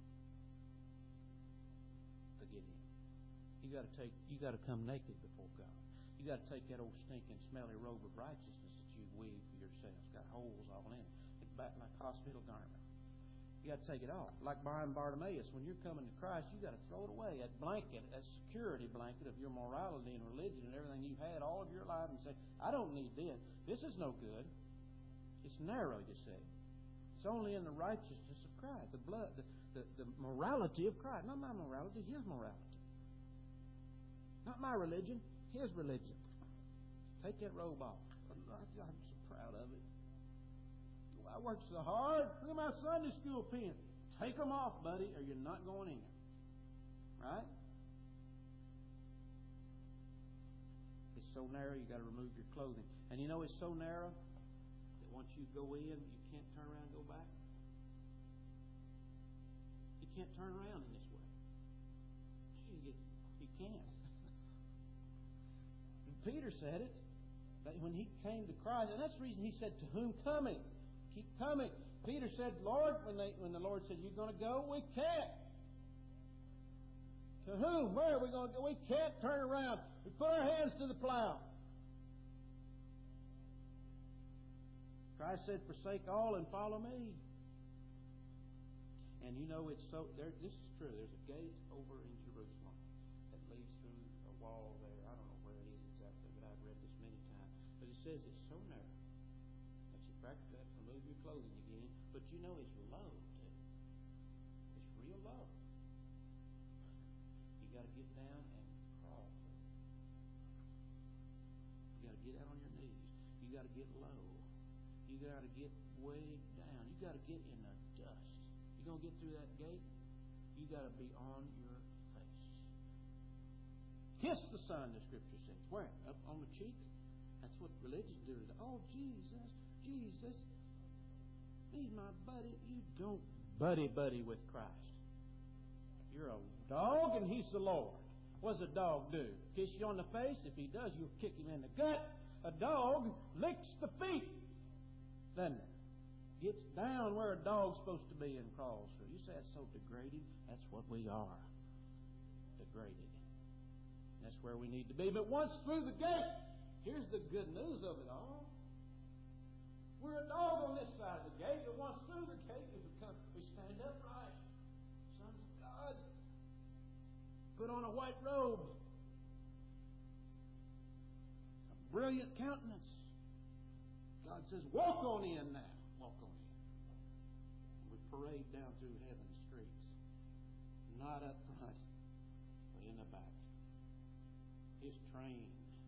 to get in. You got to take. You got to come naked before God. You got to take that old stinking, smelly robe of righteousness that you weave for yourself. It's got holes all in it. It's back like a hospital garment. You got to take it off. Like blind Bartimaeus, when you're coming to Christ, you got to throw it away. That blanket, that security blanket of your morality and religion and everything you've had all of your life, and say, I don't need this. This is no good. It's narrow, you see. It's only in the righteousness of Christ, the blood, the, the, the morality of Christ. Not my morality, His morality. Not my religion, His religion. Take that robe off. I'm so proud of it. I worked so hard. Look at my Sunday school pins. Take them off, buddy, or you're not going in. Right? It's so narrow, you got to remove your clothing. And you know it's so narrow that once you go in, you can't turn around and go back. You can't turn around in this way. You, you can't. And Peter said it. That when he came to Christ, and that's the reason he said, to whom coming? Keep coming. Peter said, Lord, when they when the Lord said, you're going to go, we can't. To whom? Where are we going to go? We can't turn around. We put our hands to the plow. Christ said, forsake all and follow me. And you know, it's so, there. This is true. There's a gate over in Jerusalem that leads through a wall there. I don't know where it is exactly, but I've read this many times. But it says it's so narrow that you practically have to remove your clothing again. But you know it's low, too. It's real low. You got to get down and crawl through it. You got to get out on your knees. You got to get low. You got to get way down. You got to get in the dust. You're going to get through that gate, you got to be on your face. Kiss the Son, the Scripture says. Where? Up on the cheek? That's what religion do. Oh, Jesus, Jesus. he's my buddy. You don't buddy-buddy with Christ. You're a dog and he's the Lord. What does a dog do? Kiss you on the face? If he does, you'll kick him in the gut. A dog licks the feet, doesn't it? Gets down where a dog's supposed to be and crawls through. You say that's so degrading? That's what we are. Degraded. That's where we need to be. But once through the gate, here's the good news of it all. We're a dog on this side of the gate, but once through the gate, we become, we stand upright. Sons of God. Put on a white robe. A brilliant countenance. God says, walk on in now. Walk on in. We parade down through heaven's streets. Not up front, but in the back. His train.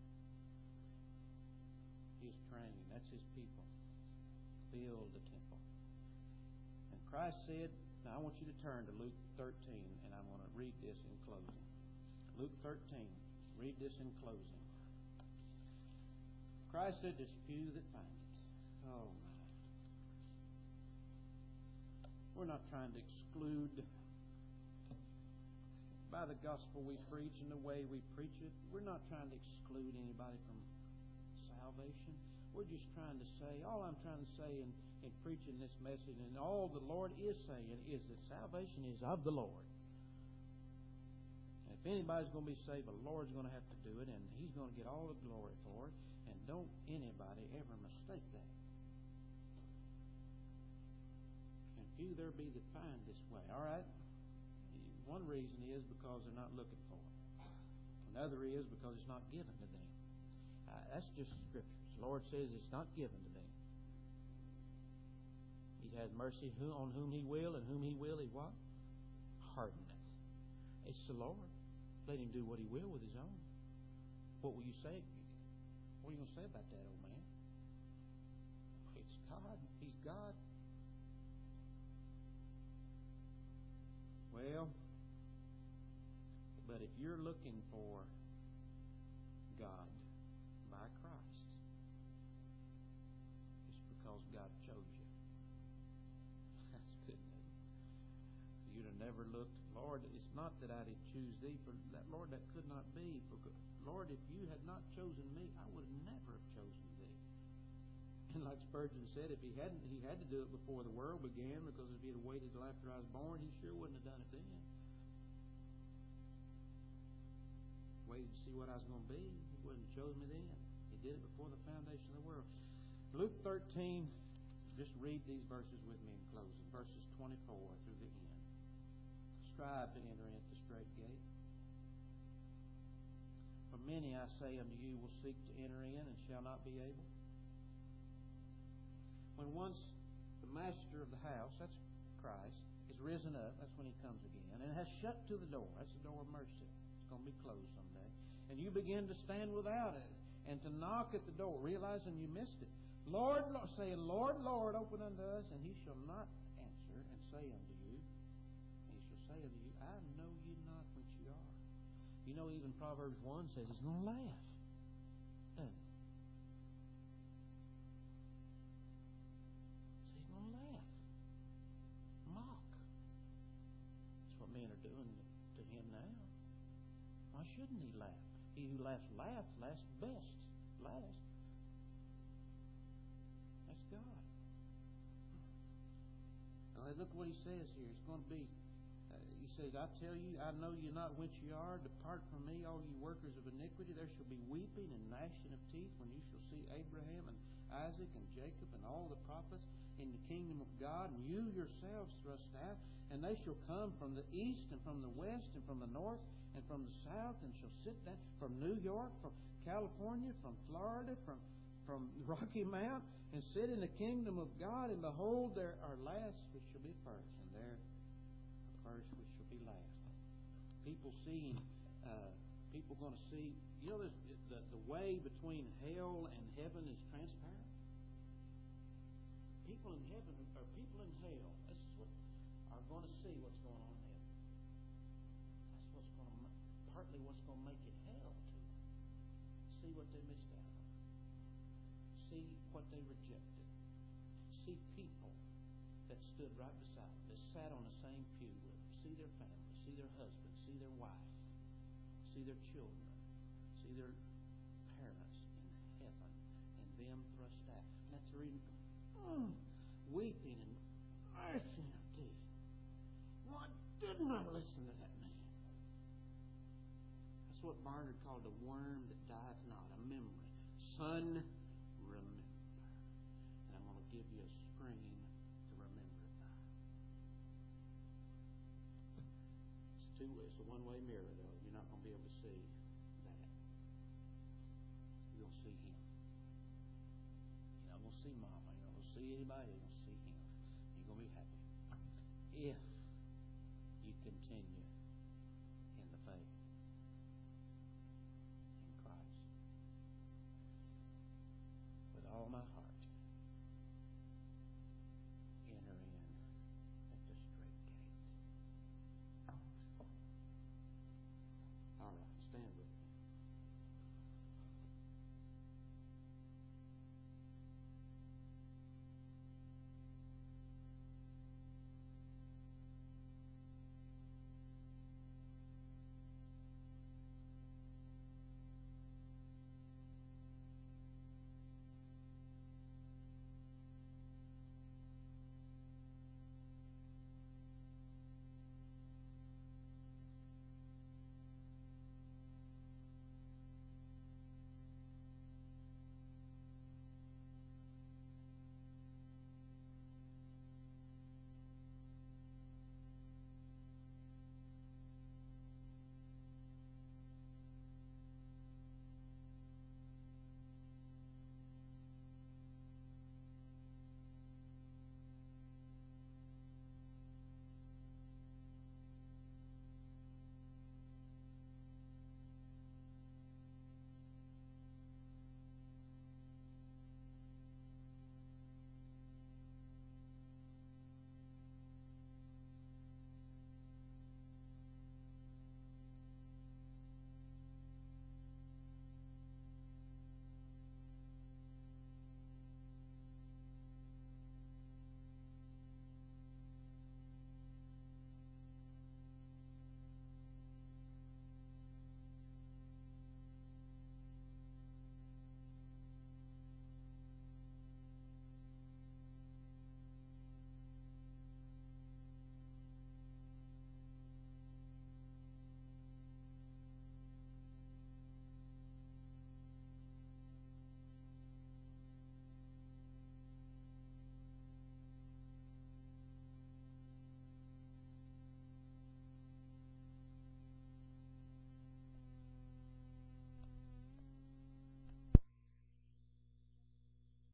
His train. That's His people. Fill the temple. And Christ said, now I want you to turn to Luke thirteen, and I'm going to read this in closing. Luke thirteen. Read this in closing. Christ said, there's few that find it. Oh, my. We're not trying to exclude by the gospel we preach and the way we preach it. We're not trying to exclude anybody from salvation. We're just trying to say, all I'm trying to say in, in preaching this message, and all the Lord is saying, is that salvation is of the Lord. And if anybody's going to be saved, the Lord's going to have to do it, and He's going to get all the glory for it. And don't anybody ever mistake that. And few there be that find this way. All right? One reason is because they're not looking for it. Another is because it's not given to them. Uh, that's just Scripture. The Lord says it's not given to them. He has mercy on whom He will, and whom He will, He what? Hardeneth. It's the Lord. Let Him do what He will with His own. What will you say? What are you going to say about that, old man? It's God. He's God. Well, but if you're looking for God by Christ, it's because God chose you. That's good news. You'd have never looked, Lord, it's not that I did choose Thee, for that, Lord, that could not be. For, Lord, if You had not chosen me, I would never have chosen Thee. And like Spurgeon said, if He hadn't, He had to do it before the world began, because if He had waited till after I was born, He sure wouldn't have done it then. Waited to see what I was going to be. He wouldn't have chosen me then. He did it before the foundation of the world. Luke thirteen, just read these verses with me in closing. Verses twenty-four through the end. Strive to enter into the straight gate. For many, I say unto you, will seek to enter in and shall not be able. When once the master of the house, that's Christ, is risen up, that's when He comes again, and has shut to the door, that's the door of mercy. It's going to be closed someday. And you begin to stand without it and to knock at the door, realizing you missed it. Lord, Lord, saying, Lord, Lord, open unto us, and He shall not answer and say unto you, He shall say unto you, I know you not which you are. You know, even Proverbs one says He's going to laugh. Doesn't it? So He's going to laugh. Mock. That's what men are doing to Him now. Why shouldn't He laugh? He who laughs last, laughs best. Last. That's God. Now, look what He says here. It's going to be, uh, He says, I tell you, I know you not whence you are. Depart from me, all you workers of iniquity. There shall be weeping and gnashing of teeth when you shall see Abraham and Isaac and Jacob and all the prophets in the kingdom of God, and you yourselves thrust out. And they shall come from the east and from the west and from the north and from the south, and shall sit down from New York, from California, from Florida, from, from Rocky Mount, and sit in the kingdom of God. And behold, there are last which shall be first, and there are first which shall be last. People seeing, uh, people going to see, you know, the, the way between hell and heaven is transparent. People in heaven, or people in hell, this is what, are going to see what's going on in heaven. That's what's going to, partly what's going to make it hell to them. See what they missed out on. See what they rejected. See people stood right beside them. They sat on the same pew with them. See their family, see their husband, see their wife, see their children, see their parents in heaven, and them thrust out. And that's the reason, oh, weeping and gnashing of teeth. Why didn't I listen to that man? That's what Barnard called the worm that dieth not, a memory. Son, remember. And I'm going to give you a spring to remember it by. It's two it's a one-way mirror, though. You're not going to be able to see that. You'll see him. You're not going to see Mama. You're not going to see anybody. You're going to see him. You're going to be happy. If